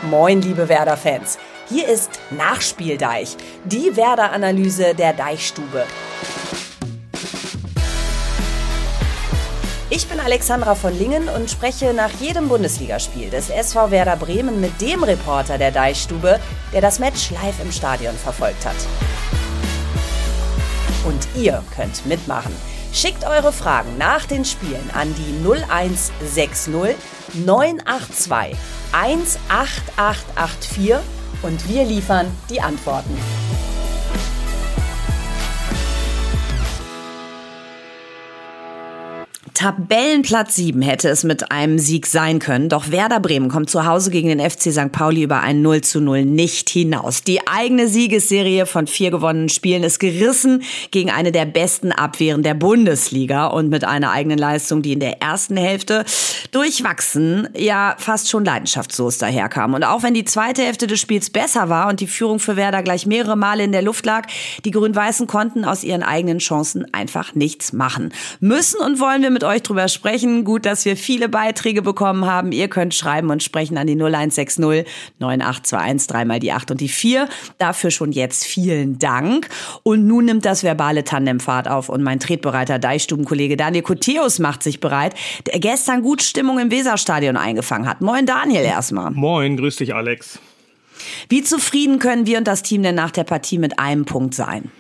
Moin, liebe Werder-Fans. Hier ist Nachspieldeich, die Werder-Analyse der Deichstube. Ich bin Alexandra von Lingen und spreche nach jedem Bundesligaspiel des SV Werder Bremen mit dem Reporter der Deichstube, der das Match live im Stadion verfolgt hat. Und ihr könnt mitmachen. Schickt eure Fragen nach den Spielen an die 0160 982 18884 und wir liefern die Antworten. Tabellenplatz 7 hätte es mit einem Sieg sein können, doch Werder Bremen kommt zu Hause gegen den FC St. Pauli über ein 0:0 nicht hinaus. Die eigene Siegesserie von 4 gewonnenen Spielen ist gerissen gegen eine der besten Abwehren der Bundesliga und mit einer eigenen Leistung, die in der ersten Hälfte durchwachsen, ja fast schon leidenschaftslos daherkam. Und auch wenn die zweite Hälfte des Spiels besser war und die Führung für Werder gleich mehrere Male in der Luft lag, die Grün-Weißen konnten aus ihren eigenen Chancen einfach nichts machen. Müssen und wollen wir mit euch drüber sprechen. Gut, dass wir viele Beiträge bekommen haben. Ihr könnt schreiben und sprechen an die 0160 9821 3 mal die 8 und die 4. Dafür schon jetzt vielen Dank. Und nun nimmt das verbale Tandem Fahrt auf und mein tretbereiter Deichstubenkollege Daniel Koteus macht sich bereit, der gestern gut Stimmung im Weserstadion eingefangen hat. Moin Daniel erstmal. Moin, grüß dich Alex. Wie zufrieden können wir und das Team denn nach der Partie mit einem Punkt sein?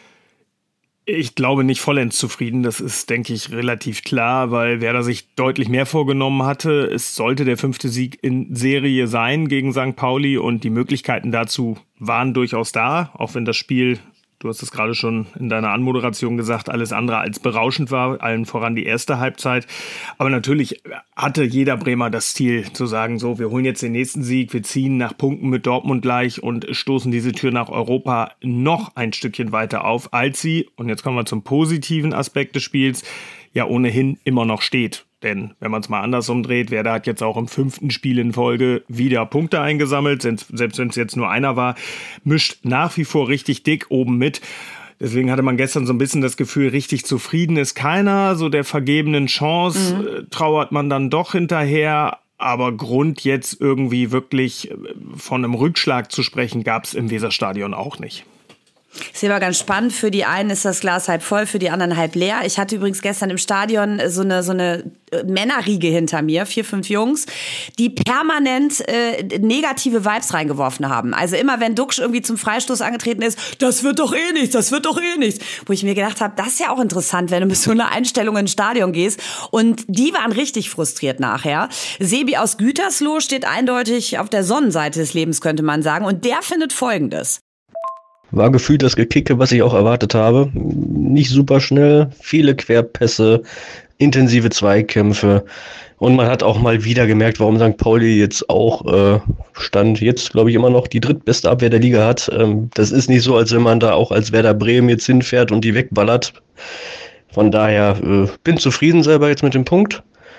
Ich glaube nicht vollends zufrieden, das ist, denke ich, relativ klar, weil Werder sich deutlich mehr vorgenommen hatte. Es sollte der 5. Sieg in Serie sein gegen St. Pauli und die Möglichkeiten dazu waren durchaus da, auch wenn das Spiel, du hast es gerade schon in deiner Anmoderation gesagt, alles andere als berauschend war, allen voran die erste Halbzeit. Aber natürlich hatte jeder Bremer das Ziel zu sagen, so, wir holen jetzt den nächsten Sieg, wir ziehen nach Punkten mit Dortmund gleich und stoßen diese Tür nach Europa noch ein Stückchen weiter auf, als sie, und jetzt kommen wir zum positiven Aspekt des Spiels, ja ohnehin immer noch steht. Denn wenn man es mal andersrum dreht, Werder hat jetzt auch im 5. Spiel in Folge wieder Punkte eingesammelt, selbst wenn es jetzt nur einer war, mischt nach wie vor richtig dick oben mit. Deswegen hatte man gestern so ein bisschen das Gefühl, richtig zufrieden ist keiner. So der vergebenen Chance trauert man dann doch hinterher. Aber Grund jetzt irgendwie wirklich von einem Rückschlag zu sprechen, gab es im Weserstadion auch nicht. Ist aber ganz spannend. Für die einen ist das Glas halb voll, für die anderen halb leer. Ich hatte übrigens gestern im Stadion so eine Männerriege hinter mir, 4, 5 Jungs, die permanent negative Vibes reingeworfen haben. Also immer, wenn Duxch irgendwie zum Freistoß angetreten ist, das wird doch eh nichts, das wird doch eh nichts. Wo ich mir gedacht habe, das ist ja auch interessant, wenn du mit so einer Einstellung ins Stadion gehst. Und die waren richtig frustriert nachher. Sebi aus Gütersloh steht eindeutig auf der Sonnenseite des Lebens, könnte man sagen. Und der findet Folgendes. War gefühlt das Gekicke, was ich auch erwartet habe. Nicht super schnell, viele Querpässe, intensive Zweikämpfe. Und man hat auch mal wieder gemerkt, warum St. Pauli jetzt auch Stand jetzt, glaube ich, immer noch die drittbeste Abwehr der Liga hat. Das ist nicht so, als wenn man da auch als Werder Bremen jetzt hinfährt und die wegballert. Von daher bin zufrieden selber jetzt mit dem Punkt.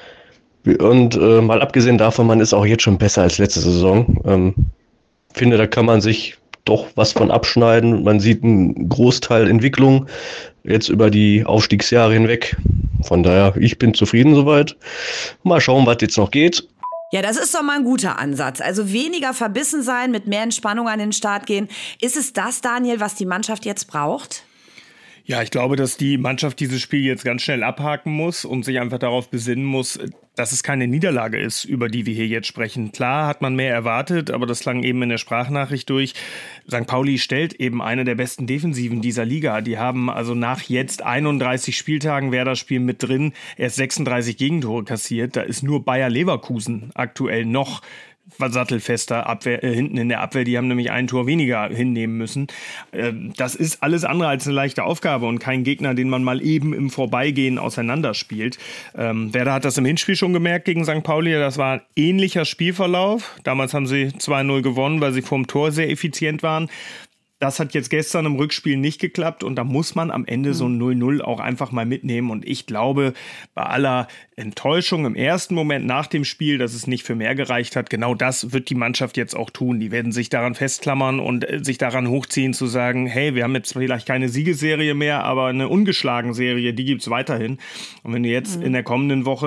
Und mal abgesehen davon, man ist auch jetzt schon besser als letzte Saison. Finde, da kann man sich doch was von abschneiden. Man sieht einen Großteil Entwicklung jetzt über die Aufstiegsjahre hinweg. Von daher, ich bin zufrieden soweit. Mal schauen, was jetzt noch geht. Ja, das ist doch mal ein guter Ansatz. Also weniger verbissen sein, mit mehr Entspannung an den Start gehen. Ist es das, Daniel, was die Mannschaft jetzt braucht? Ja, ich glaube, dass die Mannschaft dieses Spiel jetzt ganz schnell abhaken muss und sich einfach darauf besinnen muss, dass es keine Niederlage ist, über die wir hier jetzt sprechen. Klar hat man mehr erwartet, aber das klang eben in der Sprachnachricht durch. St. Pauli stellt eben eine der besten Defensiven dieser Liga. Die haben also nach jetzt 31 Spieltagen Werder-Spiel mit drin erst 36 Gegentore kassiert. Da ist nur Bayer Leverkusen aktuell noch sattelfester Abwehr, hinten in der Abwehr. Die haben nämlich ein Tor weniger hinnehmen müssen. Das ist alles andere als eine leichte Aufgabe und kein Gegner, den man mal eben im Vorbeigehen auseinanderspielt. Werder hat das im Hinspiel schon gemerkt gegen St. Pauli. Das war ein ähnlicher Spielverlauf. Damals haben sie 2-0 gewonnen, weil sie vorm Tor sehr effizient waren. Das hat jetzt gestern im Rückspiel nicht geklappt und da muss man am Ende so ein 0-0 auch einfach mal mitnehmen. Und ich glaube, bei aller Enttäuschung im ersten Moment nach dem Spiel, dass es nicht für mehr gereicht hat, genau das wird die Mannschaft jetzt auch tun. Die werden sich daran festklammern und sich daran hochziehen zu sagen, hey, wir haben jetzt vielleicht keine Siegesserie mehr, aber eine ungeschlagen Serie, die gibt's weiterhin. Und wenn du jetzt in der kommenden Woche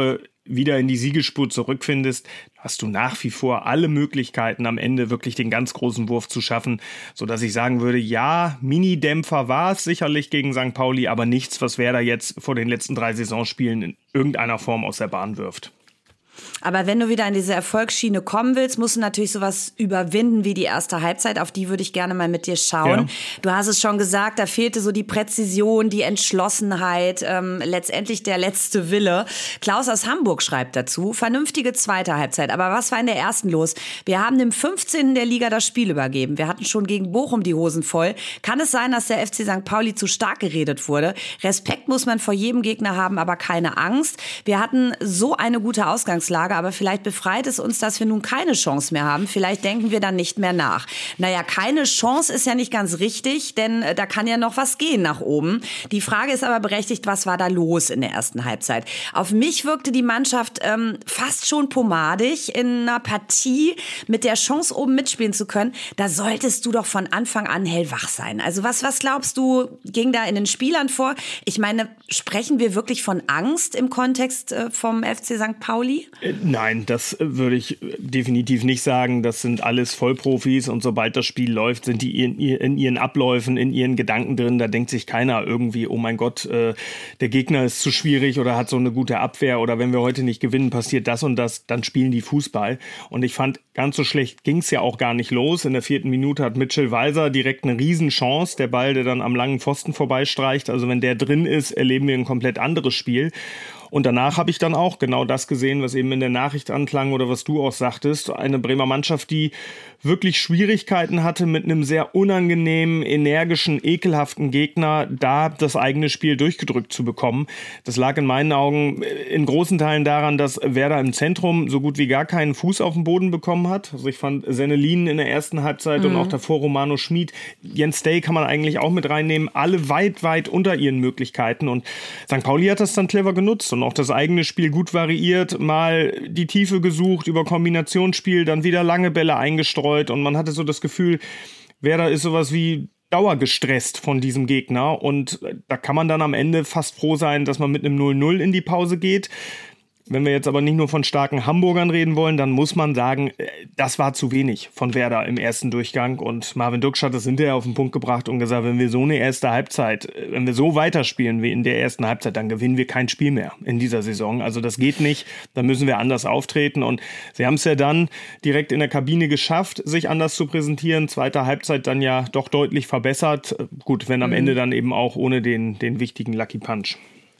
wieder in die Siegesspur zurückfindest, hast du nach wie vor alle Möglichkeiten, am Ende wirklich den ganz großen Wurf zu schaffen, sodass ich sagen würde, ja, Mini-Dämpfer war es sicherlich gegen St. Pauli, aber nichts, was Werder jetzt vor den letzten 3 Saisonspielen in irgendeiner Form aus der Bahn wirft. Aber wenn du wieder in diese Erfolgsschiene kommen willst, musst du natürlich sowas überwinden wie die erste Halbzeit. Auf die würde ich gerne mal mit dir schauen. Ja. Du hast es schon gesagt, da fehlte so die Präzision, die Entschlossenheit, letztendlich der letzte Wille. Klaus aus Hamburg schreibt dazu, vernünftige zweite Halbzeit. Aber was war in der ersten los? Wir haben dem 15. der Liga das Spiel übergeben. Wir hatten schon gegen Bochum die Hosen voll. Kann es sein, dass der FC St. Pauli zu stark geredet wurde? Respekt muss man vor jedem Gegner haben, aber keine Angst. Wir hatten so eine gute Ausgangslage, aber vielleicht befreit es uns, dass wir nun keine Chance mehr haben. Vielleicht denken wir dann nicht mehr nach. Naja, keine Chance ist ja nicht ganz richtig, denn da kann ja noch was gehen nach oben. Die Frage ist aber berechtigt, was war da los in der ersten Halbzeit? Auf mich wirkte die Mannschaft fast schon pomadig in einer Partie mit der Chance, oben mitspielen zu können. Da solltest du doch von Anfang an hellwach sein. Also was glaubst du, ging da in den Spielern vor? Ich meine, sprechen wir wirklich von Angst im Kontext vom FC St. Pauli? Nein, das würde ich definitiv nicht sagen. Das sind alles Vollprofis und sobald das Spiel läuft, sind die in ihren Abläufen, in ihren Gedanken drin. Da denkt sich keiner irgendwie, oh mein Gott, der Gegner ist zu schwierig oder hat so eine gute Abwehr oder wenn wir heute nicht gewinnen, passiert das und das, dann spielen die Fußball. Und ich fand, ganz so schlecht ging es ja auch gar nicht los. In der 4. Minute hat Mitchell Weiser direkt eine Riesenchance. Der Ball, der dann am langen Pfosten vorbeistreicht. Also wenn der drin ist, erleben wir ein komplett anderes Spiel. Und danach habe ich dann auch genau das gesehen, was eben in der Nachricht anklang oder was du auch sagtest. Eine Bremer Mannschaft, die wirklich Schwierigkeiten hatte mit einem sehr unangenehmen, energischen, ekelhaften Gegner, da das eigene Spiel durchgedrückt zu bekommen. Das lag in meinen Augen in großen Teilen daran, dass Werder im Zentrum so gut wie gar keinen Fuß auf den Boden bekommen hat. Also ich fand Sennelin in der ersten Halbzeit und auch davor Romano Schmid, Jens Day kann man eigentlich auch mit reinnehmen, alle weit, weit unter ihren Möglichkeiten. Und St. Pauli hat das dann clever genutzt und auch das eigene Spiel gut variiert, mal die Tiefe gesucht, über Kombinationsspiel, dann wieder lange Bälle eingestreut und man hatte so das Gefühl, Werder ist sowas wie dauergestresst von diesem Gegner und da kann man dann am Ende fast froh sein, dass man mit einem 0-0 in die Pause geht. Wenn wir jetzt aber nicht nur von starken Hamburgern reden wollen, dann muss man sagen, das war zu wenig von Werder im ersten Durchgang. Und Marvin Duksch hat das hinterher auf den Punkt gebracht und gesagt, wenn wir so eine erste Halbzeit, wenn wir so weiterspielen wie in der ersten Halbzeit, dann gewinnen wir kein Spiel mehr in dieser Saison. Also das geht nicht, da müssen wir anders auftreten. Und sie haben es ja dann direkt in der Kabine geschafft, sich anders zu präsentieren. Zweite Halbzeit dann ja doch deutlich verbessert. Gut, wenn am Ende dann eben auch ohne den wichtigen Lucky Punch.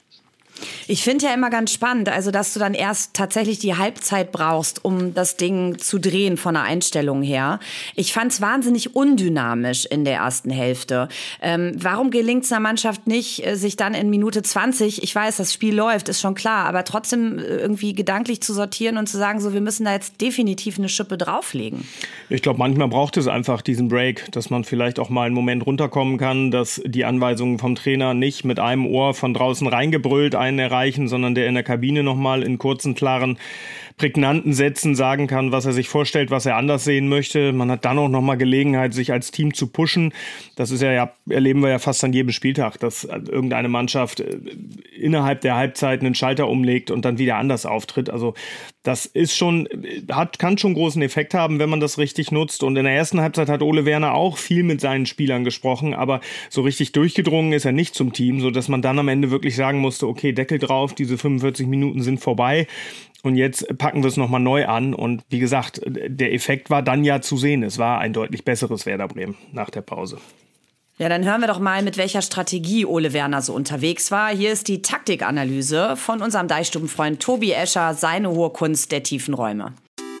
Ich finde ja immer ganz spannend, also dass du dann erst tatsächlich die Halbzeit brauchst, um das Ding zu drehen von der Einstellung her. Ich fand es wahnsinnig undynamisch in der ersten Hälfte. Warum gelingt es einer Mannschaft nicht, sich dann in Minute 20, ich weiß, das Spiel läuft, ist schon klar, aber trotzdem irgendwie gedanklich zu sortieren und zu sagen, so wir müssen da jetzt definitiv eine Schippe drauflegen? Ich glaube, manchmal braucht es einfach diesen Break, dass man vielleicht auch mal einen Moment runterkommen kann, dass die Anweisungen vom Trainer nicht mit einem Ohr von draußen reingebrüllt einen erreichen, sondern der in der Kabine nochmal in kurzen, klaren, prägnanten Sätzen sagen kann, was er sich vorstellt, was er anders sehen möchte. Man hat dann auch nochmal Gelegenheit, sich als Team zu pushen. Das ist ja, erleben wir ja fast an jedem Spieltag, dass irgendeine Mannschaft innerhalb der Halbzeit einen Schalter umlegt und dann wieder anders auftritt. Also das ist schon, kann schon großen Effekt haben, wenn man das richtig nutzt. Und in der ersten Halbzeit hat Ole Werner auch viel mit seinen Spielern gesprochen, aber so richtig durchgedrungen ist er nicht zum Team, sodass man dann am Ende wirklich sagen musste, okay, Deckel drauf, diese 45 Minuten sind vorbei. Und jetzt packen wir es nochmal neu an. Und wie gesagt, der Effekt war dann ja zu sehen. Es war ein deutlich besseres Werder Bremen nach der Pause. Ja, dann hören wir doch mal, mit welcher Strategie Ole Werner so unterwegs war. Hier ist die Taktikanalyse von unserem Deichstubenfreund Tobi Escher, seine hohe Kunst der tiefen Räume.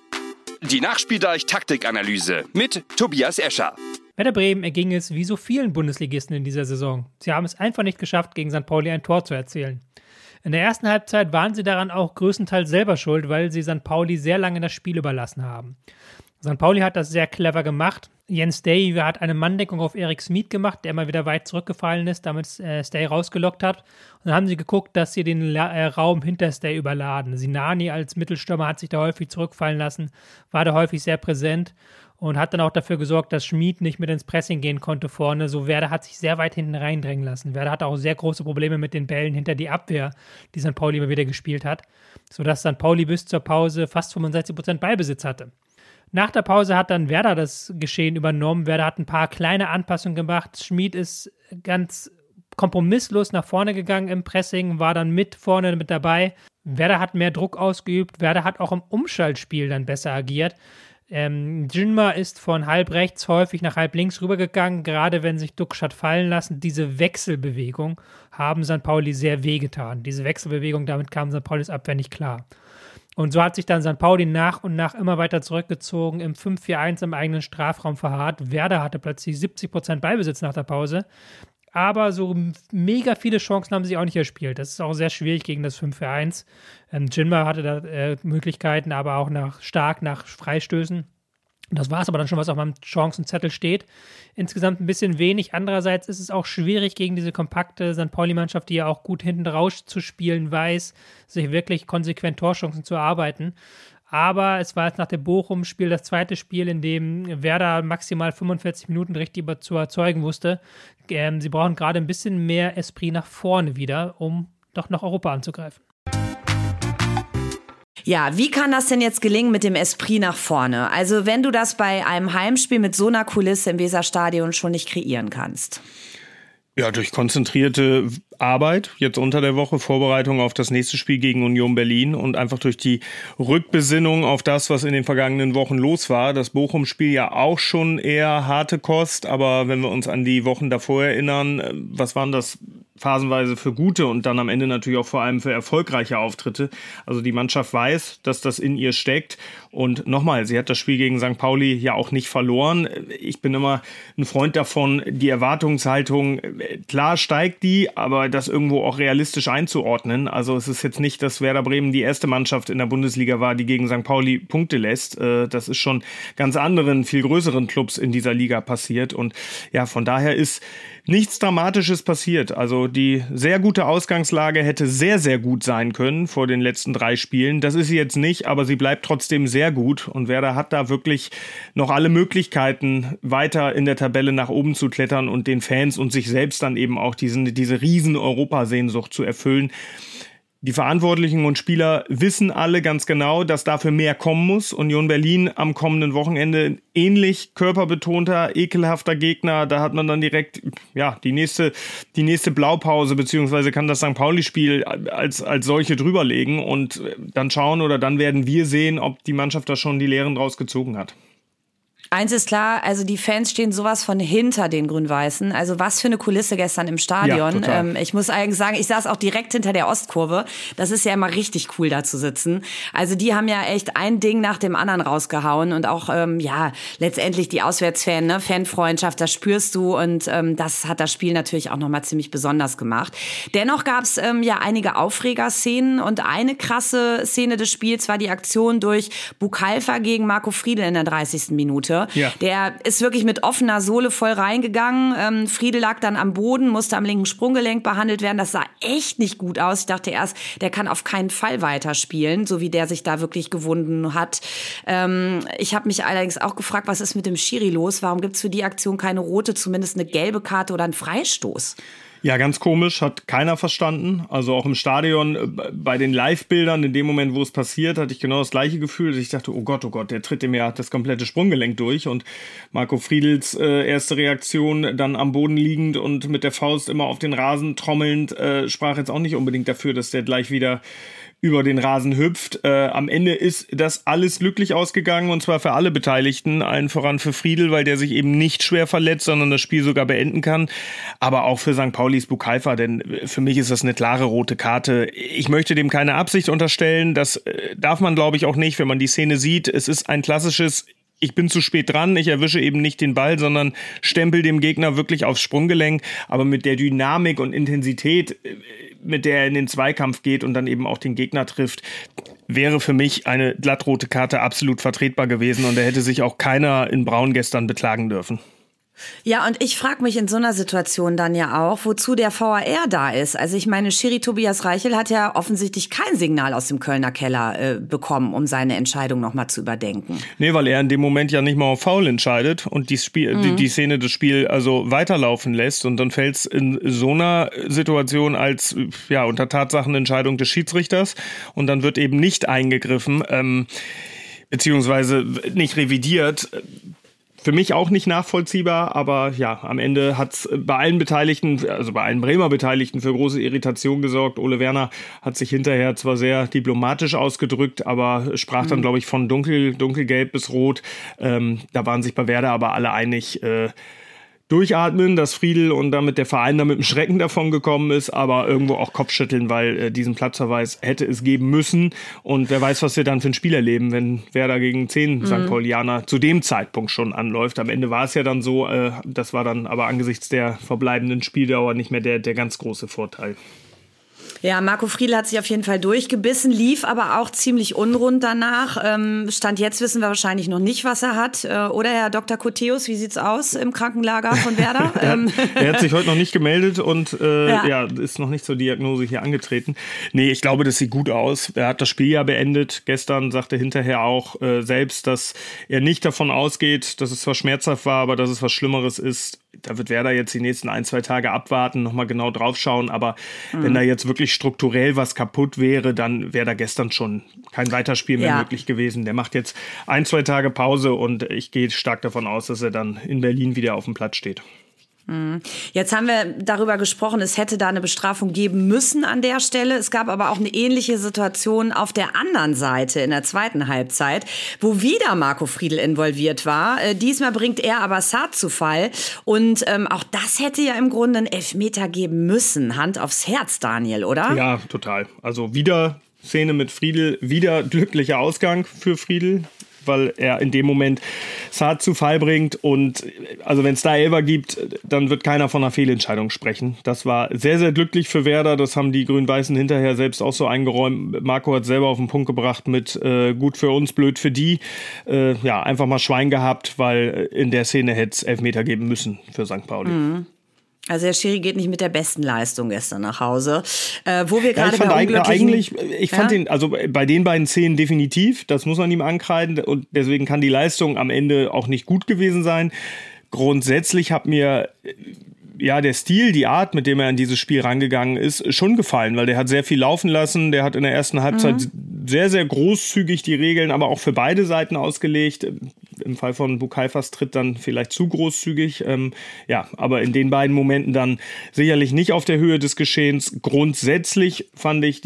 Die Nachspieldeich-Taktikanalyse mit Tobias Escher. Werder Bremen erging es wie so vielen Bundesligisten in dieser Saison. Sie haben es einfach nicht geschafft, gegen St. Pauli ein Tor zu erzielen. In der ersten Halbzeit waren sie daran auch größtenteils selber schuld, weil sie St. Pauli sehr lange das Spiel überlassen haben. St. Pauli hat das sehr clever gemacht. Jens Day hat eine Manndeckung auf Erik Smid gemacht, der mal wieder weit zurückgefallen ist, damit Stay rausgelockt hat. Und dann haben sie geguckt, dass sie den Raum hinter Stay überladen. Sinani als Mittelstürmer hat sich da häufig zurückfallen lassen, war da häufig sehr präsent. und hat dann auch dafür gesorgt, dass Schmid nicht mit ins Pressing gehen konnte vorne. So Werder hat sich sehr weit hinten reindrängen lassen. Werder hatte auch sehr große Probleme mit den Bällen hinter die Abwehr, die St. Pauli immer wieder gespielt hat, sodass St. Pauli bis zur Pause fast 65% Ballbesitz hatte. Nach der Pause hat dann Werder das Geschehen übernommen. Werder hat ein paar kleine Anpassungen gemacht. Schmid ist ganz kompromisslos nach vorne gegangen im Pressing, war dann vorne mit dabei. Werder hat mehr Druck ausgeübt. Werder hat auch im Umschaltspiel dann besser agiert. Jinma ist von halb rechts häufig nach halb links rübergegangen, gerade wenn sich Duxch hat fallen lassen. Diese Wechselbewegung haben St. Pauli sehr wehgetan. Diese Wechselbewegung, damit kam St. Paulis Abwehr nicht klar. Und so hat sich dann St. Pauli nach und nach immer weiter zurückgezogen, im 5-4-1 im eigenen Strafraum verharrt. Werder hatte plötzlich 70% Ballbesitz nach der Pause. Aber so mega viele Chancen haben sie auch nicht erspielt. Das ist auch sehr schwierig gegen das 5-4-1. Jinma hatte da Möglichkeiten, aber auch stark nach Freistößen. Das war es aber dann schon, was auf meinem Chancenzettel steht. Insgesamt ein bisschen wenig. Andererseits ist es auch schwierig gegen diese kompakte St. Pauli-Mannschaft, die ja auch gut hinten raus zu spielen weiß, sich wirklich konsequent Torchancen zu erarbeiten. Aber es war jetzt nach dem Bochum-Spiel das zweite Spiel, in dem Werder maximal 45 Minuten richtig zu erzeugen wusste. Sie brauchen gerade ein bisschen mehr Esprit nach vorne wieder, um doch noch Europa anzugreifen. Ja, wie kann das denn jetzt gelingen mit dem Esprit nach vorne? Also wenn du das bei einem Heimspiel mit so einer Kulisse im Weserstadion schon nicht kreieren kannst. Ja, durch konzentrierte Arbeit, jetzt unter der Woche, Vorbereitung auf das nächste Spiel gegen Union Berlin und einfach durch die Rückbesinnung auf das, was in den vergangenen Wochen los war. Das Bochum-Spiel ja auch schon eher harte Kost, aber wenn wir uns an die Wochen davor erinnern, was waren das phasenweise für gute und dann am Ende natürlich auch vor allem für erfolgreiche Auftritte. Also die Mannschaft weiß, dass das in ihr steckt. Und nochmal, sie hat das Spiel gegen St. Pauli ja auch nicht verloren. Ich bin immer ein Freund davon, die Erwartungshaltung, klar steigt die, aber das irgendwo auch realistisch einzuordnen. Also es ist jetzt nicht, dass Werder Bremen die erste Mannschaft in der Bundesliga war, die gegen St. Pauli Punkte lässt. Das ist schon ganz anderen, viel größeren Clubs in dieser Liga passiert. Und ja, von daher ist nichts Dramatisches passiert. Also die sehr gute Ausgangslage hätte sehr, sehr gut sein können vor den letzten 3 Spielen. Das ist sie jetzt nicht, aber sie bleibt trotzdem sehr gut. Und Werder hat da wirklich noch alle Möglichkeiten, weiter in der Tabelle nach oben zu klettern und den Fans und sich selbst dann eben auch diese riesen Europasehnsucht zu erfüllen. Die Verantwortlichen und Spieler wissen alle ganz genau, dass dafür mehr kommen muss. Union Berlin am kommenden Wochenende ähnlich körperbetonter, ekelhafter Gegner. Da hat man dann direkt die nächste Blaupause, beziehungsweise kann das St. Pauli-Spiel als solche drüberlegen und dann schauen oder dann werden wir sehen, ob die Mannschaft da schon die Lehren draus gezogen hat. Eins ist klar, also die Fans stehen sowas von hinter den Grün-Weißen. Also was für eine Kulisse gestern im Stadion. Ja, ich muss eigentlich sagen, ich saß auch direkt hinter der Ostkurve. Das ist ja immer richtig cool, da zu sitzen. Also die haben ja echt ein Ding nach dem anderen rausgehauen und auch letztendlich die Auswärtsfan, ne? Fanfreundschaft, das spürst du und das hat das Spiel natürlich auch nochmal ziemlich besonders gemacht. Dennoch gab es einige Aufregerszenen und eine krasse Szene des Spiels war die Aktion durch Bukalfa gegen Marco Friedl in der 30. Minute. Ja. Der ist wirklich mit offener Sohle voll reingegangen. Friedl lag dann am Boden, musste am linken Sprunggelenk behandelt werden. Das sah echt nicht gut aus. Ich dachte erst, der kann auf keinen Fall weiterspielen, so wie der sich da wirklich gewunden hat. Ich habe mich allerdings auch gefragt, was ist mit dem Schiri los? Warum gibt es für die Aktion keine rote, zumindest eine gelbe Karte oder einen Freistoß? Ja, ganz komisch, hat keiner verstanden. Also auch im Stadion, bei den Live-Bildern, in dem Moment, wo es passiert, hatte ich genau das gleiche Gefühl. Ich dachte, oh Gott, der tritt ihm ja das komplette Sprunggelenk durch. Und Marco Friedls erste Reaktion, dann am Boden liegend und mit der Faust immer auf den Rasen trommelnd, sprach jetzt auch nicht unbedingt dafür, dass der gleich wieder über den Rasen hüpft. Am Ende ist das alles glücklich ausgegangen und zwar für alle Beteiligten, allen voran für Friedl, weil der sich eben nicht schwer verletzt, sondern das Spiel sogar beenden kann, aber auch für St. Paulis Bukalfa, denn für mich ist das eine klare rote Karte. Ich möchte dem keine Absicht unterstellen, das darf man glaube ich auch nicht, wenn man die Szene sieht. Es ist ein klassisches ich bin zu spät dran, ich erwische eben nicht den Ball, sondern stempel dem Gegner wirklich aufs Sprunggelenk. Aber mit der Dynamik und Intensität, mit der er in den Zweikampf geht und dann eben auch den Gegner trifft, wäre für mich eine glattrote Karte absolut vertretbar gewesen. Und da hätte sich auch keiner in Braun gestern beklagen dürfen. Ja, und ich frage mich in so einer Situation dann ja auch, wozu der VAR da ist. Also ich meine, Schiri Tobias Reichel hat ja offensichtlich kein Signal aus dem Kölner Keller bekommen, um seine Entscheidung nochmal zu überdenken. Nee, weil er in dem Moment ja nicht mal auf Foul entscheidet und die Szene des Spiels also weiterlaufen lässt. Und dann fällt es in so einer Situation als unter Tatsachenentscheidung des Schiedsrichters. Und dann wird eben nicht eingegriffen, beziehungsweise nicht revidiert. Für mich auch nicht nachvollziehbar, aber ja, am Ende hat es bei allen Beteiligten, also bei allen Bremer Beteiligten für große Irritation gesorgt. Ole Werner hat sich hinterher zwar sehr diplomatisch ausgedrückt, aber sprach dann, glaube ich, von dunkelgelb bis rot. Da waren sich bei Werder aber alle einig, durchatmen, dass Friedl und damit der Verein da mit dem Schrecken davon gekommen ist, aber irgendwo auch Kopfschütteln, weil diesen Platzverweis hätte es geben müssen. Und wer weiß, was wir dann für ein Spiel erleben, wenn Werder gegen 10 St. Paulianer zu dem Zeitpunkt schon anläuft. Am Ende war es ja dann so, das war dann aber angesichts der verbleibenden Spieldauer nicht mehr der ganz große Vorteil. Ja, Marco Friedl hat sich auf jeden Fall durchgebissen, lief aber auch ziemlich unrund danach. Stand jetzt wissen wir wahrscheinlich noch nicht, was er hat. Oder Herr Dr. Koteus, wie sieht's aus im Krankenlager von Werder? Er hat sich heute noch nicht gemeldet und ist noch nicht zur Diagnose hier angetreten. Nee, ich glaube, das sieht gut aus. Er hat das Spiel ja beendet. Gestern sagte hinterher auch selbst, dass er nicht davon ausgeht, dass es zwar schmerzhaft war, aber dass es was Schlimmeres ist. Da wird Werder jetzt die nächsten 1-2 Tage abwarten, nochmal genau drauf schauen. Aber wenn da jetzt wirklich strukturell was kaputt wäre, dann wäre da gestern schon kein Weiterspiel mehr möglich gewesen. Der macht jetzt 1-2 Tage Pause und ich gehe stark davon aus, dass er dann in Berlin wieder auf dem Platz steht. Jetzt haben wir darüber gesprochen, es hätte da eine Bestrafung geben müssen an der Stelle. Es gab aber auch eine ähnliche Situation auf der anderen Seite in der zweiten Halbzeit, wo wieder Marco Friedl involviert war. Diesmal bringt er aber Saad zu Fall. Und auch das hätte ja im Grunde einen Elfmeter geben müssen. Hand aufs Herz, Daniel, oder? Ja, total. Also wieder Szene mit Friedl, wieder glücklicher Ausgang für Friedl, weil er in dem Moment Saad zu Fall bringt. Und also wenn es da Elfer gibt, dann wird keiner von einer Fehlentscheidung sprechen. Das war sehr, sehr glücklich für Werder. Das haben die Grün-Weißen hinterher selbst auch so eingeräumt. Marco hat selber auf den Punkt gebracht mit gut für uns, blöd für die. Einfach mal Schwein gehabt, weil in der Szene hätte es Elfmeter geben müssen für St. Pauli. Also der Schiri geht nicht mit der besten Leistung gestern nach Hause. Wo wir gerade ich fand den, also bei den beiden Szenen definitiv, das muss man ihm ankreiden und deswegen kann die Leistung am Ende auch nicht gut gewesen sein. Grundsätzlich hat mir der Stil, die Art, mit dem er an dieses Spiel rangegangen ist, schon gefallen, weil der hat sehr viel laufen lassen, der hat in der ersten Halbzeit sehr, sehr großzügig die Regeln, aber auch für beide Seiten ausgelegt. Im Fall von Bukaifas Tritt dann vielleicht zu großzügig, aber in den beiden Momenten dann sicherlich nicht auf der Höhe des Geschehens. Grundsätzlich fand ich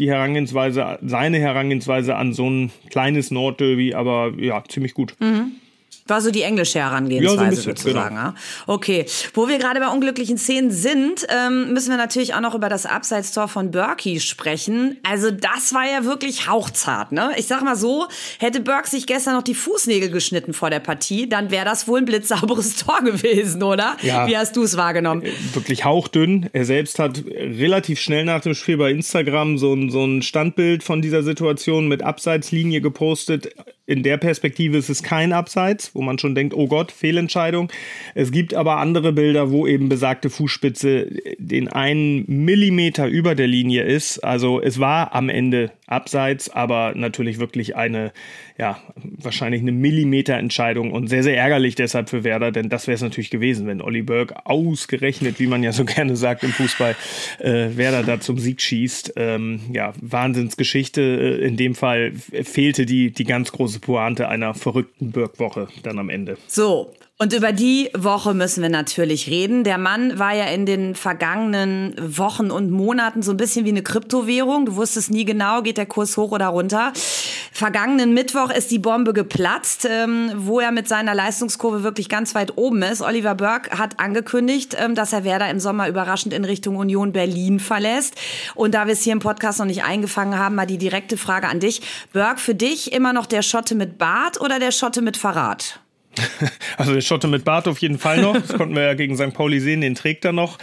seine Herangehensweise an so ein kleines Nordderby, aber ziemlich gut. War so die englische Herangehensweise sozusagen. Genau. Okay, wo wir gerade bei unglücklichen Szenen sind, müssen wir natürlich auch noch über das Abseitstor von Bürki sprechen. Also das war ja wirklich hauchzart, ne? Ich sag mal so, hätte Burke sich gestern noch die Fußnägel geschnitten vor der Partie, dann wäre das wohl ein blitzsauberes Tor gewesen, oder? Ja, wie hast du es wahrgenommen? Wirklich hauchdünn. Er selbst hat relativ schnell nach dem Spiel bei Instagram so ein Standbild von dieser Situation mit Abseitslinie gepostet. In der Perspektive ist es kein Abseits, wo man schon denkt, oh Gott, Fehlentscheidung. Es gibt aber andere Bilder, wo eben besagte Fußspitze den 1 Millimeter über der Linie ist. Also es war am Ende Abseits, aber natürlich wirklich wahrscheinlich eine Millimeter-Entscheidung und sehr, sehr ärgerlich deshalb für Werder, denn das wäre es natürlich gewesen, wenn Olli Burke ausgerechnet, wie man ja so gerne sagt im Fußball, Werder da zum Sieg schießt. Wahnsinnsgeschichte. In dem Fall fehlte die ganz große Pointe einer verrückten Burke-Woche dann am Ende. So. Und über die Woche müssen wir natürlich reden. Der Mann war ja in den vergangenen Wochen und Monaten so ein bisschen wie eine Kryptowährung. Du wusstest nie genau, geht der Kurs hoch oder runter. Vergangenen Mittwoch ist die Bombe geplatzt, wo er mit seiner Leistungskurve wirklich ganz weit oben ist. Oliver Burke hat angekündigt, dass er Werder im Sommer überraschend in Richtung Union Berlin verlässt. Und da wir es hier im Podcast noch nicht eingefangen haben, mal die direkte Frage an dich. Burke, für dich immer noch der Schotte mit Bart oder der Schotte mit Verrat? Also der Schotte mit Bart auf jeden Fall noch. Das konnten wir ja gegen St. Pauli sehen, den trägt er noch.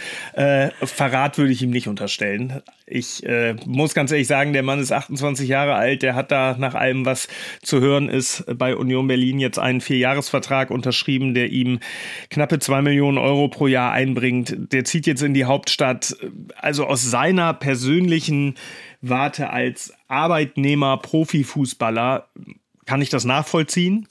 Verrat würde ich ihm nicht unterstellen. Ich muss ganz ehrlich sagen, der Mann ist 28 Jahre alt. Der hat da nach allem, was zu hören ist, bei Union Berlin jetzt einen 4-Jahres-Vertrag unterschrieben, der ihm knappe 2 Millionen Euro pro Jahr einbringt. Der zieht jetzt in die Hauptstadt. Also aus seiner persönlichen Warte als Arbeitnehmer, Profifußballer kann ich das nachvollziehen.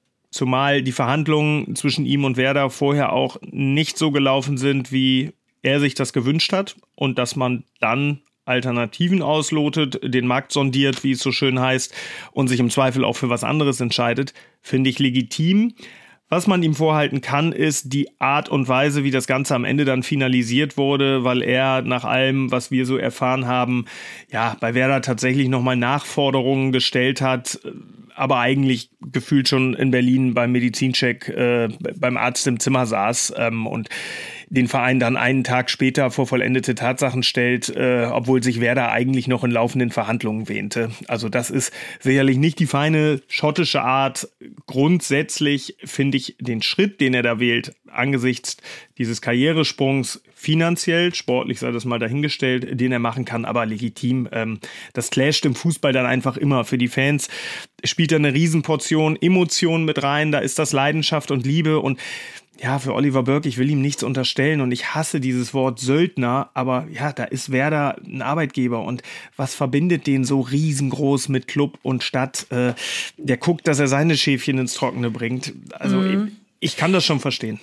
Zumal die Verhandlungen zwischen ihm und Werder vorher auch nicht so gelaufen sind, wie er sich das gewünscht hat. Und dass man dann Alternativen auslotet, den Markt sondiert, wie es so schön heißt, und sich im Zweifel auch für was anderes entscheidet, finde ich legitim. Was man ihm vorhalten kann, ist die Art und Weise, wie das Ganze am Ende dann finalisiert wurde, weil er nach allem, was wir so erfahren haben, ja, bei Werder tatsächlich nochmal Nachforderungen gestellt hat, aber eigentlich gefühlt schon in Berlin beim Medizincheck beim Arzt im Zimmer saß und den Verein dann einen Tag später vor vollendete Tatsachen stellt, obwohl sich Werder eigentlich noch in laufenden Verhandlungen wähnte. Also das ist sicherlich nicht die feine schottische Art. Grundsätzlich finde ich den Schritt, den er da wählt, angesichts dieses Karrieresprungs finanziell, sportlich sei das mal dahingestellt, den er machen kann, aber legitim. Das clasht im Fußball dann einfach immer. Für die Fans spielt da eine Riesenportion Emotionen mit rein, da ist das Leidenschaft und Liebe und ja, für Oliver Burke, ich will ihm nichts unterstellen und ich hasse dieses Wort Söldner, aber ja, da ist Werder ein Arbeitgeber und was verbindet den so riesengroß mit Club und Stadt? Der guckt, dass er seine Schäfchen ins Trockene bringt. Also ich kann das schon verstehen.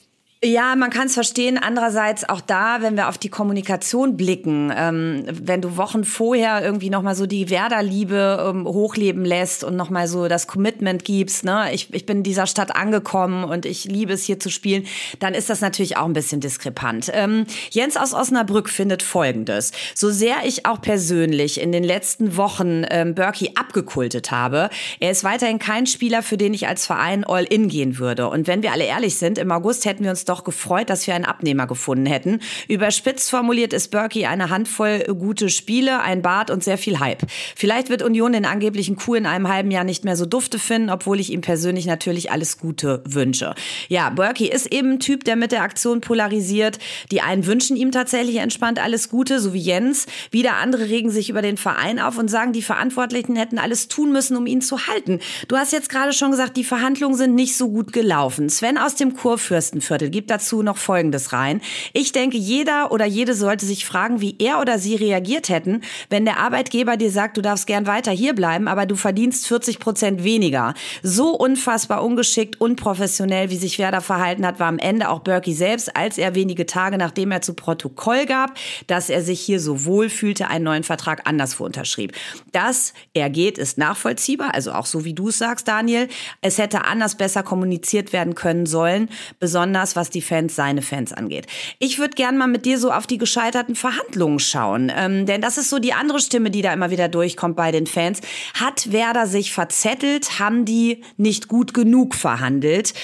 Ja, man kann es verstehen. Andererseits auch da, wenn wir auf die Kommunikation blicken, wenn du Wochen vorher irgendwie nochmal so die Werder-Liebe hochleben lässt und nochmal so das Commitment gibst, ne? Ich bin in dieser Stadt angekommen und ich liebe es hier zu spielen, dann ist das natürlich auch ein bisschen diskrepant. Jens aus Osnabrück findet Folgendes. So sehr ich auch persönlich in den letzten Wochen Burki abgekultet habe, er ist weiterhin kein Spieler, für den ich als Verein all in gehen würde. Und wenn wir alle ehrlich sind, im August hätten wir uns doch gefreut, dass wir einen Abnehmer gefunden hätten. Überspitzt formuliert ist Burki eine Handvoll gute Spiele, ein Bart und sehr viel Hype. Vielleicht wird Union den angeblichen Coup in einem halben Jahr nicht mehr so dufte finden, obwohl ich ihm persönlich natürlich alles Gute wünsche. Ja, Burki ist eben ein Typ, der mit der Aktion polarisiert. Die einen wünschen ihm tatsächlich entspannt alles Gute, so wie Jens. Wieder andere regen sich über den Verein auf und sagen, die Verantwortlichen hätten alles tun müssen, um ihn zu halten. Du hast jetzt gerade schon gesagt, die Verhandlungen sind nicht so gut gelaufen. Sven aus dem Kurfürstenviertel gibt dazu noch Folgendes rein. Ich denke, jeder oder jede sollte sich fragen, wie er oder sie reagiert hätten, wenn der Arbeitgeber dir sagt, du darfst gern weiter hier bleiben, aber du verdienst 40% weniger. So unfassbar ungeschickt, unprofessionell, wie sich Werder verhalten hat, war am Ende auch Burki selbst, als er wenige Tage, nachdem er zu Protokoll gab, dass er sich hier so wohl fühlte, einen neuen Vertrag anderswo unterschrieb. Dass er geht, ist nachvollziehbar, also auch so wie du es sagst, Daniel. Es hätte anders besser kommuniziert werden können sollen, besonders was die Fans, seine Fans angeht. Ich würde gern mal mit dir so auf die gescheiterten Verhandlungen schauen, denn das ist so die andere Stimme, die da immer wieder durchkommt bei den Fans. Hat Werder sich verzettelt? Haben die nicht gut genug verhandelt?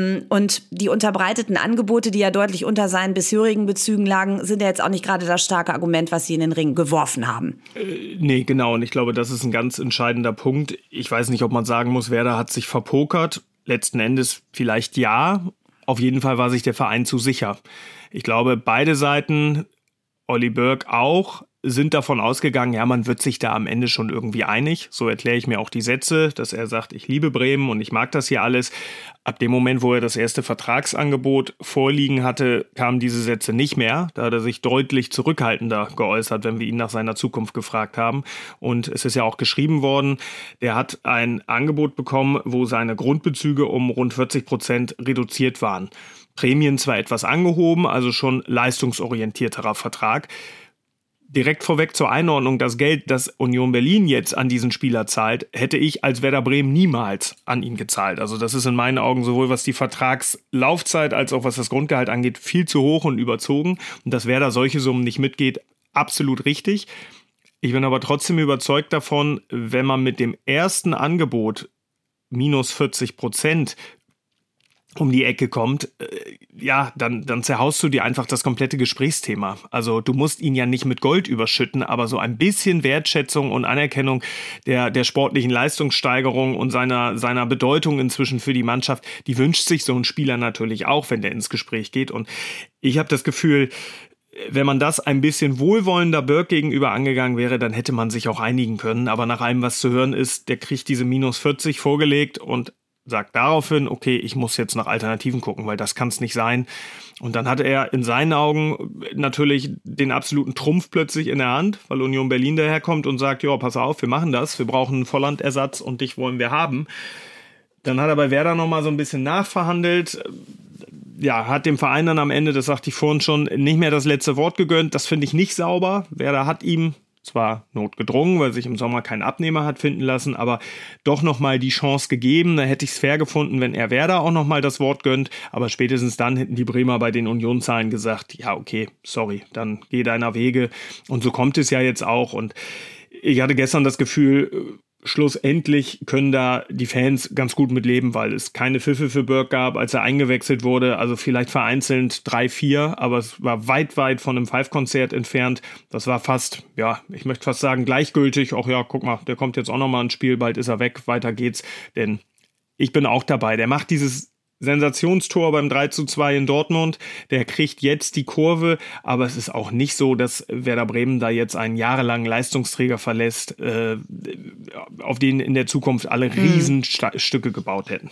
Und die unterbreiteten Angebote, die ja deutlich unter seinen bisherigen Bezügen lagen, sind ja jetzt auch nicht gerade das starke Argument, was sie in den Ring geworfen haben. Nee, genau. Und ich glaube, das ist ein ganz entscheidender Punkt. Ich weiß nicht, ob man sagen muss, Werder hat sich verpokert. Letzten Endes vielleicht ja. Auf jeden Fall war sich der Verein zu sicher. Ich glaube, beide Seiten, Olli Burke auch, sind davon ausgegangen, ja, man wird sich da am Ende schon irgendwie einig. So erkläre ich mir auch die Sätze, dass er sagt, ich liebe Bremen und ich mag das hier alles. Ab dem Moment, wo er das erste Vertragsangebot vorliegen hatte, kamen diese Sätze nicht mehr. Da hat er sich deutlich zurückhaltender geäußert, wenn wir ihn nach seiner Zukunft gefragt haben. Und es ist ja auch geschrieben worden, der hat ein Angebot bekommen, wo seine Grundbezüge um rund 40% reduziert waren. Prämien zwar etwas angehoben, also schon leistungsorientierterer Vertrag. Direkt vorweg zur Einordnung, das Geld, das Union Berlin jetzt an diesen Spieler zahlt, hätte ich als Werder Bremen niemals an ihn gezahlt. Also das ist in meinen Augen sowohl was die Vertragslaufzeit als auch was das Grundgehalt angeht, viel zu hoch und überzogen. Und dass Werder solche Summen nicht mitgeht, absolut richtig. Ich bin aber trotzdem überzeugt davon, wenn man mit dem ersten Angebot minus 40% um die Ecke kommt, dann zerhaust du dir einfach das komplette Gesprächsthema. Also du musst ihn ja nicht mit Gold überschütten, aber so ein bisschen Wertschätzung und Anerkennung der sportlichen Leistungssteigerung und seiner Bedeutung inzwischen für die Mannschaft, die wünscht sich so ein Spieler natürlich auch, wenn der ins Gespräch geht. Und ich habe das Gefühl, wenn man das ein bisschen wohlwollender Burke gegenüber angegangen wäre, dann hätte man sich auch einigen können. Aber nach allem, was zu hören ist, der kriegt diese minus 40 vorgelegt und sagt daraufhin, okay, ich muss jetzt nach Alternativen gucken, weil das kann es nicht sein. Und dann hatte er in seinen Augen natürlich den absoluten Trumpf plötzlich in der Hand, weil Union Berlin daherkommt und sagt, ja, pass auf, wir machen das, wir brauchen einen Volland-Ersatz und dich wollen wir haben. Dann hat er bei Werder nochmal so ein bisschen nachverhandelt, hat dem Verein dann am Ende, das sagte ich vorhin schon, nicht mehr das letzte Wort gegönnt. Das finde ich nicht sauber. Werder hat ihm zwar notgedrungen, weil sich im Sommer kein Abnehmer hat finden lassen, aber doch nochmal die Chance gegeben. Da hätte ich es fair gefunden, wenn er Werder auch nochmal das Wort gönnt. Aber spätestens dann hätten die Bremer bei den Union-Zahlen gesagt, ja okay, sorry, dann geh deiner Wege. Und so kommt es ja jetzt auch. Und ich hatte gestern das Gefühl, schlussendlich können da die Fans ganz gut mit leben, weil es keine Pfiffe für Burke gab, als er eingewechselt wurde. Also vielleicht vereinzelt 3, 4, aber es war weit von einem Five-Konzert entfernt. Das war fast, ich möchte fast sagen, gleichgültig. Auch guck mal, der kommt jetzt auch nochmal ins Spiel, bald ist er weg, weiter geht's. Denn ich bin auch dabei. Der macht dieses Sensationstor beim 3:2 in Dortmund, der kriegt jetzt die Kurve, aber es ist auch nicht so, dass Werder Bremen da jetzt einen jahrelangen Leistungsträger verlässt, auf den in der Zukunft alle Riesenstücke gebaut hätten.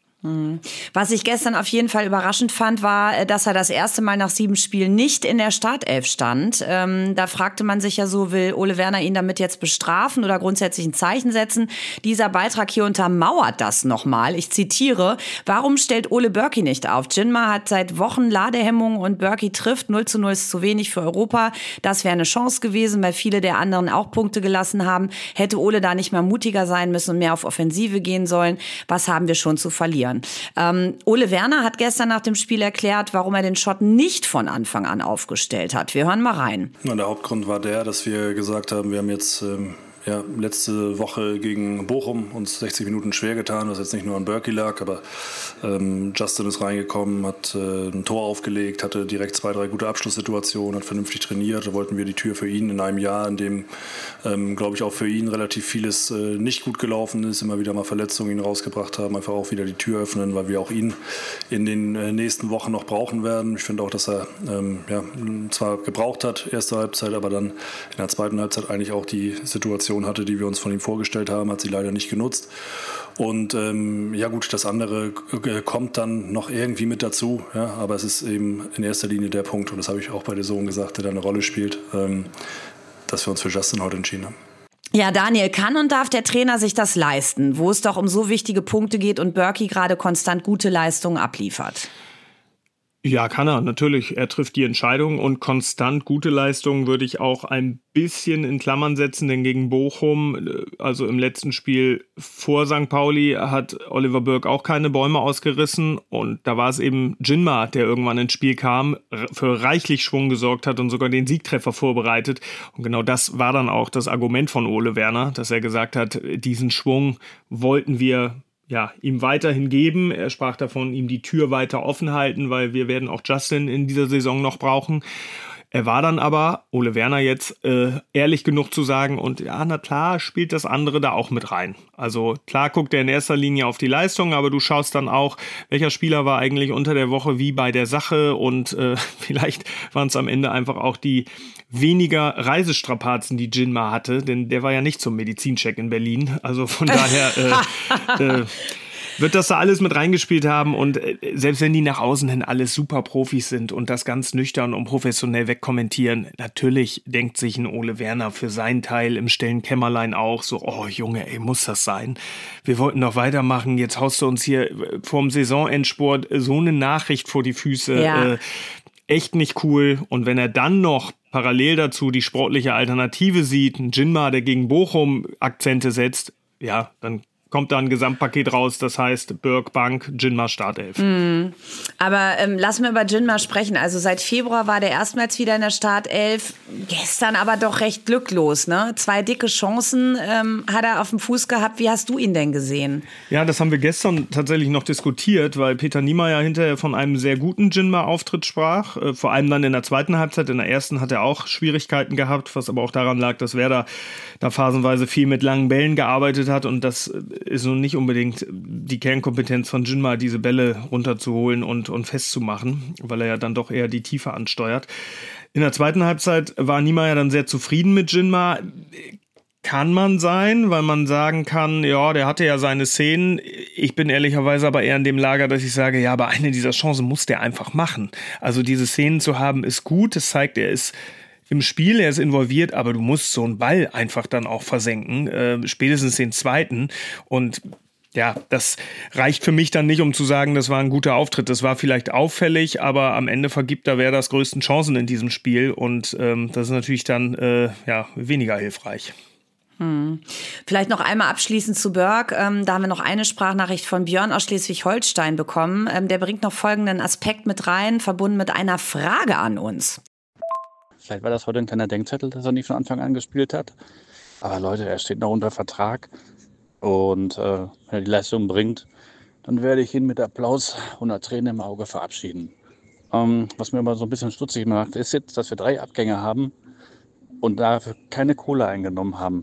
Was ich gestern auf jeden Fall überraschend fand, war, dass er das erste Mal nach 7 Spielen nicht in der Startelf stand. Da fragte man sich ja so, will Ole Werner ihn damit jetzt bestrafen oder grundsätzlich ein Zeichen setzen? Dieser Beitrag hier untermauert das nochmal. Ich zitiere, warum stellt Ole Burki nicht auf? Jinma hat seit Wochen Ladehemmungen und Burki trifft. 0:0 ist zu wenig für Europa. Das wäre eine Chance gewesen, weil viele der anderen auch Punkte gelassen haben. Hätte Ole da nicht mal mutiger sein müssen und mehr auf Offensive gehen sollen? Was haben wir schon zu verlieren? Ole Werner hat gestern nach dem Spiel erklärt, warum er den Schotten nicht von Anfang an aufgestellt hat. Wir hören mal rein. Der Hauptgrund war dass wir gesagt haben, wir haben jetzt letzte Woche gegen Bochum uns 60 Minuten schwer getan, was jetzt nicht nur an Burki lag, aber Justin ist reingekommen, hat ein Tor aufgelegt, hatte direkt 2, 3 gute Abschlusssituationen, hat vernünftig trainiert. Da wollten wir die Tür für ihn in einem Jahr, in dem, glaube ich, auch für ihn relativ vieles nicht gut gelaufen ist, immer wieder mal Verletzungen ihn rausgebracht haben, einfach auch wieder die Tür öffnen, weil wir auch ihn in den nächsten Wochen noch brauchen werden. Ich finde auch, dass er zwar gebraucht hat, erste Halbzeit, aber dann in der zweiten Halbzeit eigentlich auch die Situation hatte, die wir uns von ihm vorgestellt haben, hat sie leider nicht genutzt. Und das andere kommt dann noch irgendwie mit dazu, aber es ist eben in erster Linie der Punkt, und das habe ich auch bei der Sohn gesagt, der da eine Rolle spielt, dass wir uns für Justin heute entschieden haben. Ja, Daniel, kann und darf der Trainer sich das leisten, wo es doch um so wichtige Punkte geht und Burki gerade konstant gute Leistungen abliefert? Ja, kann er, natürlich. Er trifft die Entscheidung und konstant gute Leistungen würde ich auch ein bisschen in Klammern setzen, denn gegen Bochum, also im letzten Spiel vor St. Pauli, hat Oliver Burke auch keine Bäume ausgerissen und da war es eben Jinma, der irgendwann ins Spiel kam, für reichlich Schwung gesorgt hat und sogar den Siegtreffer vorbereitet und genau das war dann auch das Argument von Ole Werner, dass er gesagt hat, diesen Schwung wollten wir ihm weiterhin geben. Er sprach davon, ihm die Tür weiter offen halten, weil wir werden auch Justin in dieser Saison noch brauchen. Er war dann aber, Ole Werner jetzt, ehrlich genug zu sagen und na klar, spielt das andere da auch mit rein. Also klar guckt er in erster Linie auf die Leistung, aber du schaust dann auch, welcher Spieler war eigentlich unter der Woche wie bei der Sache und vielleicht waren es am Ende einfach auch die weniger Reisestrapazen, die Jinma hatte, denn der war ja nicht zum Medizincheck in Berlin. Also von daher wird das da alles mit reingespielt haben und selbst wenn die nach außen hin alles super Profis sind und das ganz nüchtern und professionell wegkommentieren, natürlich denkt sich ein Ole Werner für seinen Teil im stillen Kämmerlein auch so, oh Junge, muss das sein? Wir wollten doch weitermachen, jetzt haust du uns hier vorm Saisonendsport so eine Nachricht vor die Füße. Ja. Echt nicht cool. Und wenn er dann noch parallel dazu die sportliche Alternative sieht, ein Jinma, der gegen Bochum Akzente setzt, dann kommt da ein Gesamtpaket raus, das heißt Burke, Bank, Jinma, Startelf. Aber lass mir über Jinma sprechen. Also seit Februar war der erstmals wieder in der Startelf. Gestern aber doch recht glücklos, ne? 2 dicke Chancen hat er auf dem Fuß gehabt. Wie hast du ihn denn gesehen? Ja, das haben wir gestern tatsächlich noch diskutiert, weil Peter Niemeyer hinterher von einem sehr guten Jinma-Auftritt sprach. Vor allem dann in der zweiten Halbzeit. In der ersten hat er auch Schwierigkeiten gehabt, was aber auch daran lag, dass Werder da phasenweise viel mit langen Bällen gearbeitet hat und das ist nun nicht unbedingt die Kernkompetenz von Jinma, diese Bälle runterzuholen und festzumachen, weil er ja dann doch eher die Tiefe ansteuert. In der zweiten Halbzeit war Niemeyer dann sehr zufrieden mit Jinma. Kann man sein, weil man sagen kann, ja, der hatte ja seine Szenen. Ich bin ehrlicherweise aber eher in dem Lager, dass ich sage, ja, aber eine dieser Chancen muss der einfach machen. Also diese Szenen zu haben ist gut. Es zeigt, er ist im Spiel, er ist involviert, aber du musst so einen Ball einfach dann auch versenken, spätestens den zweiten. Und ja, das reicht für mich dann nicht, um zu sagen, das war ein guter Auftritt. Das war vielleicht auffällig, aber am Ende vergibt da Werders größten Chancen in diesem Spiel. Und das ist natürlich dann weniger hilfreich. Vielleicht noch einmal abschließend zu Burke. Da haben wir noch eine Sprachnachricht von Björn aus Schleswig-Holstein bekommen. Der bringt noch folgenden Aspekt mit rein, verbunden mit einer Frage an uns. Vielleicht war das heute ein kleiner Denkzettel, dass er nicht von Anfang an gespielt hat. Aber Leute, er steht noch unter Vertrag. Und wenn er die Leistung bringt, dann werde ich ihn mit Applaus und einer Träne im Auge verabschieden. Was mir aber so ein bisschen stutzig macht, ist jetzt, dass wir 3 Abgänge haben und dafür keine Kohle eingenommen haben.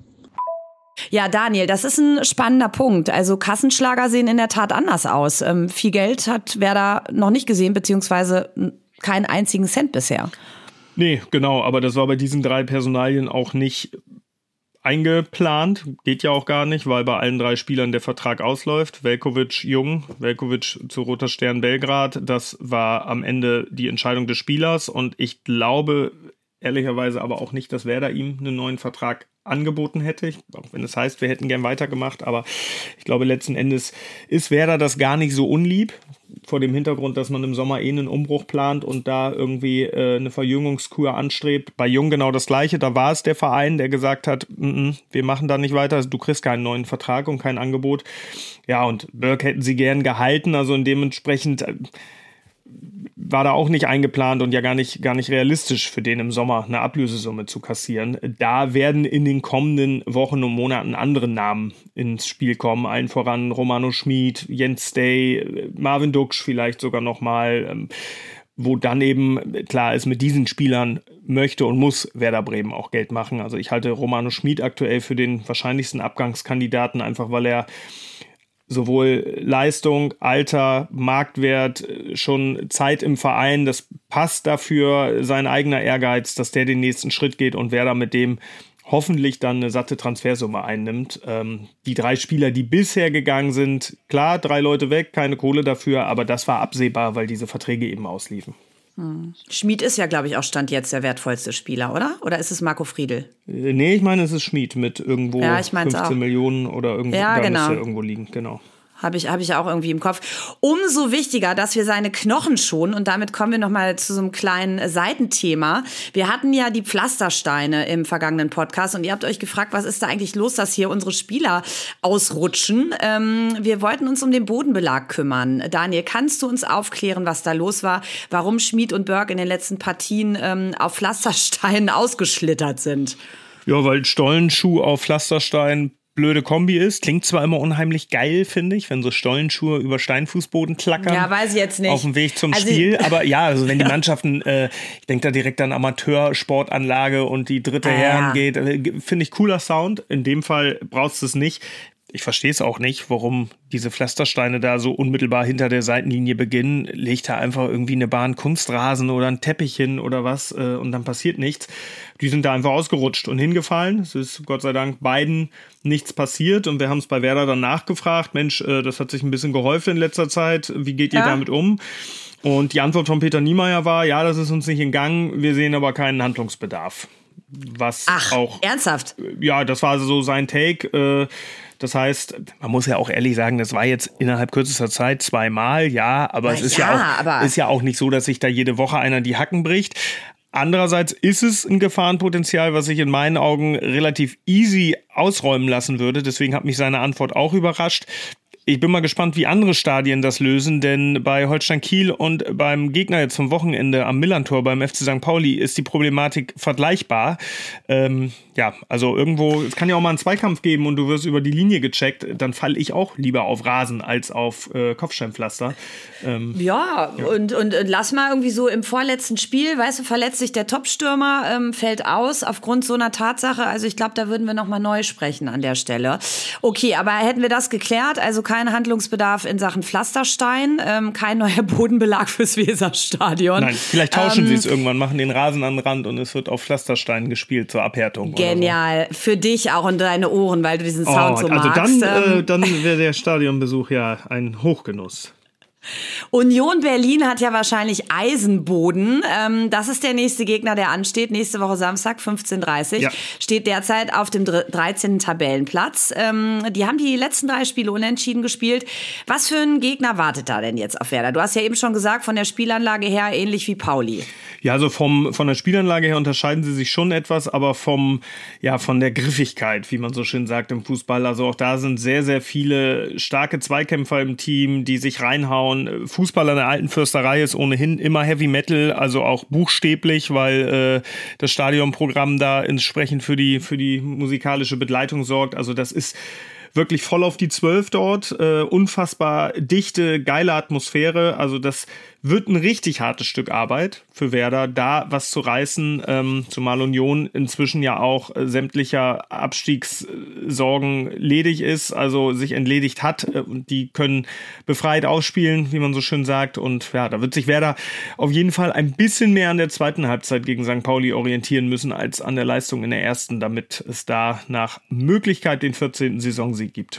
Ja, Daniel, das ist ein spannender Punkt. Also Kassenschlager sehen in der Tat anders aus. Viel Geld hat Werder noch nicht gesehen, beziehungsweise keinen einzigen Cent bisher. Nee, genau, aber das war bei diesen 3 Personalien auch nicht eingeplant. Geht ja auch gar nicht, weil bei allen 3 Spielern der Vertrag ausläuft. Veljković jung, Veljković zu Roter Stern Belgrad. Das war am Ende die Entscheidung des Spielers und ich glaube ehrlicherweise aber auch nicht, dass Werder ihm einen neuen Vertrag angeboten hätte, auch wenn es heißt, wir hätten gern weitergemacht, aber ich glaube, letzten Endes ist Werder das gar nicht so unlieb, vor dem Hintergrund, dass man im Sommer einen Umbruch plant und da irgendwie eine Verjüngungskur anstrebt. Bei Jung genau das Gleiche, da war es der Verein, der gesagt hat, wir machen da nicht weiter, du kriegst keinen neuen Vertrag und kein Angebot. Ja, und Burke hätten sie gern gehalten, also dementsprechend war da auch nicht eingeplant und ja gar nicht realistisch für den im Sommer eine Ablösesumme zu kassieren. Da werden in den kommenden Wochen und Monaten andere Namen ins Spiel kommen. Allen voran Romano Schmid, Jens Stay, Marvin Duksch vielleicht sogar nochmal, wo dann eben klar ist, mit diesen Spielern möchte und muss Werder Bremen auch Geld machen. Also ich halte Romano Schmid aktuell für den wahrscheinlichsten Abgangskandidaten, einfach weil er sowohl Leistung, Alter, Marktwert, schon Zeit im Verein, das passt dafür, sein eigener Ehrgeiz, dass der den nächsten Schritt geht und Werder mit dem hoffentlich dann eine satte Transfersumme einnimmt. Die 3 Spieler, die bisher gegangen sind, klar, 3 Leute weg, keine Kohle dafür, aber das war absehbar, weil diese Verträge eben ausliefen. Schmid ist ja, glaube ich, auch Stand jetzt der wertvollste Spieler, oder? Oder ist es Marco Friedl? Nee, ich meine, es ist Schmid mit irgendwo 15 auch. Millionen oder irgendwo, ja, da genau. müsste er irgendwo liegen, genau. Habe ich auch irgendwie im Kopf. Umso wichtiger, dass wir seine Knochen schonen. Und damit kommen wir nochmal zu so einem kleinen Seitenthema. Wir hatten ja die Pflastersteine im vergangenen Podcast. Und ihr habt euch gefragt, was ist da eigentlich los, dass hier unsere Spieler ausrutschen? Wir wollten uns um den Bodenbelag kümmern. Daniel, kannst du uns aufklären, was da los war? Warum Schmid und Burke in den letzten Partien auf Pflastersteinen ausgeschlittert sind? Ja, weil Stollenschuh auf Pflasterstein blöde Kombi ist. Klingt zwar immer unheimlich geil, finde ich, wenn so Stollenschuhe über Steinfußboden klackern. Ja, weiß ich jetzt nicht. Auf dem Weg zum Spiel. Aber ja, also wenn die Mannschaften, ich denke da direkt an Amateursportanlage und die dritte Herren geht, finde ich cooler Sound. In dem Fall brauchst du es nicht. Ich verstehe es auch nicht, warum diese Pflastersteine da so unmittelbar hinter der Seitenlinie beginnen. Legt da einfach irgendwie eine Bahn Kunstrasen oder einen Teppich hin oder was und dann passiert nichts. Die sind da einfach ausgerutscht und hingefallen. Es ist Gott sei Dank beiden nichts passiert und wir haben es bei Werder dann nachgefragt. Mensch, das hat sich ein bisschen gehäuft in letzter Zeit. Wie geht ihr damit um? Und die Antwort von Peter Niemeyer war, ja, das ist uns nicht entgangen. Wir sehen aber keinen Handlungsbedarf. Was auch ernsthaft? Ja, das war so sein Take. Das heißt, man muss ja auch ehrlich sagen, das war jetzt innerhalb kürzester Zeit 2-mal, ja, aber es ist ja auch nicht so, dass sich da jede Woche einer die Hacken bricht. Andererseits ist es ein Gefahrenpotenzial, was sich in meinen Augen relativ easy ausräumen lassen würde. Deswegen hat mich seine Antwort auch überrascht. Ich bin mal gespannt, wie andere Stadien das lösen, denn bei Holstein Kiel und beim Gegner jetzt vom Wochenende am Millerntor beim FC St. Pauli ist die Problematik vergleichbar. Also irgendwo, es kann ja auch mal einen Zweikampf geben und du wirst über die Linie gecheckt, dann falle ich auch lieber auf Rasen als auf Kopfsteinpflaster. Und lass mal irgendwie so im vorletzten Spiel, weißt du, verletzt sich der Topstürmer, fällt aus aufgrund so einer Tatsache. Also ich glaube, da würden wir nochmal neu sprechen an der Stelle. Okay, aber hätten wir das geklärt, also kein Handlungsbedarf in Sachen Pflasterstein, kein neuer Bodenbelag fürs Weserstadion. Nein, vielleicht tauschen sie es irgendwann, machen den Rasen an den Rand und es wird auf Pflasterstein gespielt zur Abhärtung. Genial, so. Für dich auch und deine Ohren, weil du diesen Sound so magst. Dann wäre der Stadionbesuch ja ein Hochgenuss. Union Berlin hat ja wahrscheinlich Eisenboden. Das ist der nächste Gegner, der ansteht. Nächste Woche Samstag, 15:30 Uhr. Steht derzeit auf dem 13. Tabellenplatz. Die haben die letzten 3 Spiele unentschieden gespielt. Was für ein Gegner wartet da denn jetzt auf Werder? Du hast ja eben schon gesagt, von der Spielanlage her ähnlich wie Pauli. Ja, also von der Spielanlage her unterscheiden sie sich schon etwas, aber von der Griffigkeit, wie man so schön sagt im Fußball. Also auch da sind sehr, sehr viele starke Zweikämpfer im Team, die sich reinhauen. Fußball an der alten Fürsterei ist ohnehin immer Heavy Metal, also auch buchstäblich, weil das Stadionprogramm da entsprechend für die musikalische Begleitung sorgt. Also das ist wirklich voll auf die 12 dort, unfassbar dichte, geile Atmosphäre, also das wird ein richtig hartes Stück Arbeit für Werder, da was zu reißen, zumal Union inzwischen ja auch sämtlicher Abstiegssorgen ledig ist, also sich entledigt hat und die können befreit ausspielen, wie man so schön sagt, und ja, da wird sich Werder auf jeden Fall ein bisschen mehr an der zweiten Halbzeit gegen St. Pauli orientieren müssen als an der Leistung in der ersten, damit es da nach Möglichkeit den 14. Saisonsieg gibt.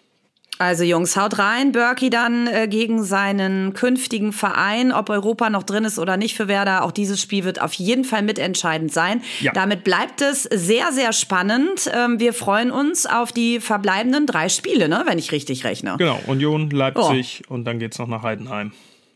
Also Jungs, haut rein. Börki dann gegen seinen künftigen Verein, ob Europa noch drin ist oder nicht für Werder. Auch dieses Spiel wird auf jeden Fall mitentscheidend sein. Ja. Damit bleibt es sehr, sehr spannend. Wir freuen uns auf die verbleibenden 3 Spiele, ne, wenn ich richtig rechne. Genau, Union, Leipzig und dann geht's noch nach Heidenheim.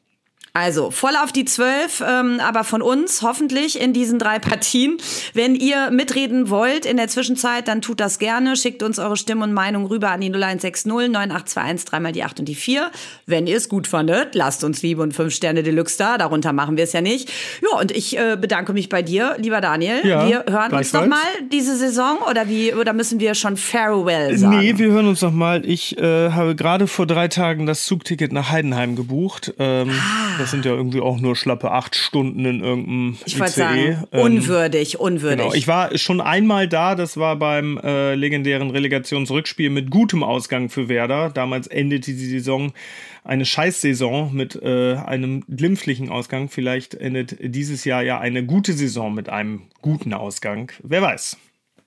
Also voll auf die 12, aber von uns hoffentlich in diesen 3 Partien. Wenn ihr mitreden wollt in der Zwischenzeit, dann tut das gerne. Schickt uns eure Stimme und Meinung rüber an die 0160 9821 3 mal die 8 und die 4. Wenn ihr es gut fandet, lasst uns Liebe und 5 Sterne Deluxe da. Darunter machen wir es ja nicht. Ja, und ich bedanke mich bei dir, lieber Daniel. Ja, wir hören uns noch mal diese Saison oder müssen wir schon Farewell sagen? Nee, wir hören uns noch mal. Ich habe gerade vor 3 Tagen das Zugticket nach Heidenheim gebucht. Das sind ja irgendwie auch nur schlappe 8 Stunden in irgendeinem Ich wollte sagen, unwürdig. Genau. Ich war schon einmal da, das war beim legendären Relegationsrückspiel mit gutem Ausgang für Werder. Damals endete die Saison eine Scheißsaison mit einem glimpflichen Ausgang. Vielleicht endet dieses Jahr ja eine gute Saison mit einem guten Ausgang. Wer weiß.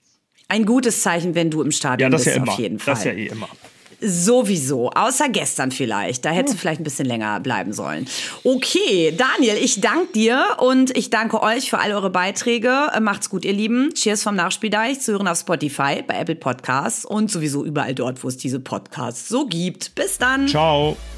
Ein gutes Zeichen, wenn du im Stadion bist, ja auf jeden Fall. Das ja eh immer. Sowieso, außer gestern vielleicht. Da hättest du vielleicht ein bisschen länger bleiben sollen. Okay, Daniel, ich danke dir und ich danke euch für all eure Beiträge. Macht's gut, ihr Lieben. Cheers vom Nachspieldeich. Zu hören auf Spotify, bei Apple Podcasts und sowieso überall dort, wo es diese Podcasts so gibt. Bis dann. Ciao.